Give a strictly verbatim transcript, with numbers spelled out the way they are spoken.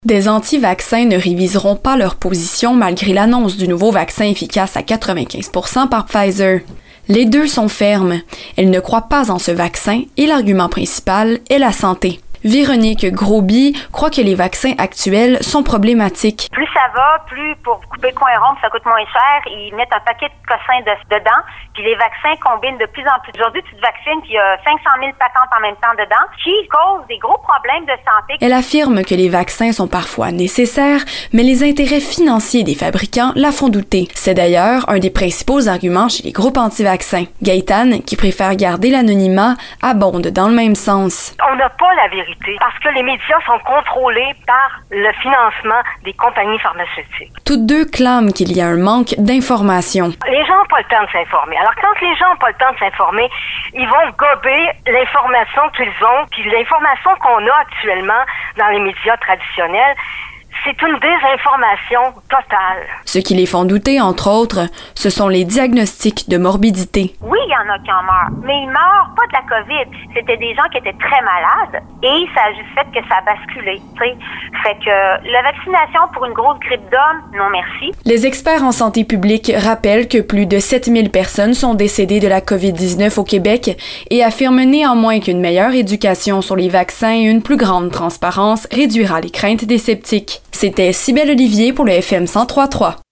Des anti-vaccins ne réviseront pas leur position malgré l'annonce du nouveau vaccin efficace à quatre-vingt-quinze pour cent par Pfizer. Les deux sont fermes. Elles ne croient pas en ce vaccin et l'argument principal est la santé. Véronique Grosby croit que les vaccins actuels sont problématiques. Plus ça va, plus pour couper le coin rond, ça coûte moins cher. Ils mettent un paquet de cossins de, dedans, puis les vaccins combinent de plus en plus. Aujourd'hui, tu te vaccines, puis il y a cinq cent mille patentes en même temps dedans, qui causent des gros problèmes de santé. Elle affirme que les vaccins sont parfois nécessaires, mais les intérêts financiers des fabricants la font douter. C'est d'ailleurs un des principaux arguments chez les groupes anti-vaccins. Gaëtane, qui préfère garder l'anonymat, abonde dans le même sens. On n'a pas la vérité. Parce que les médias sont contrôlés par le financement des compagnies pharmaceutiques. Toutes deux clament qu'il y a un manque d'information. Les gens n'ont pas le temps de s'informer. Alors quand les gens n'ont pas le temps de s'informer, ils vont gober l'information qu'ils ont, puis l'information qu'on a actuellement dans les médias traditionnels. C'est une désinformation totale. Ce qui les font douter, entre autres, ce sont les diagnostics de morbidité. Oui, il y en a qui en meurent, mais ils meurent pas de la COVID. C'était des gens qui étaient très malades et ça a juste fait que ça a basculé. T'sais. Fait que la vaccination pour une grosse grippe d'homme, non merci. Les experts en santé publique rappellent que plus de sept mille personnes sont décédées de la covid dix-neuf au Québec et affirment néanmoins qu'une meilleure éducation sur les vaccins et une plus grande transparence réduira les craintes des sceptiques. C'était Cybelle Olivier pour le F M cent trois point trois.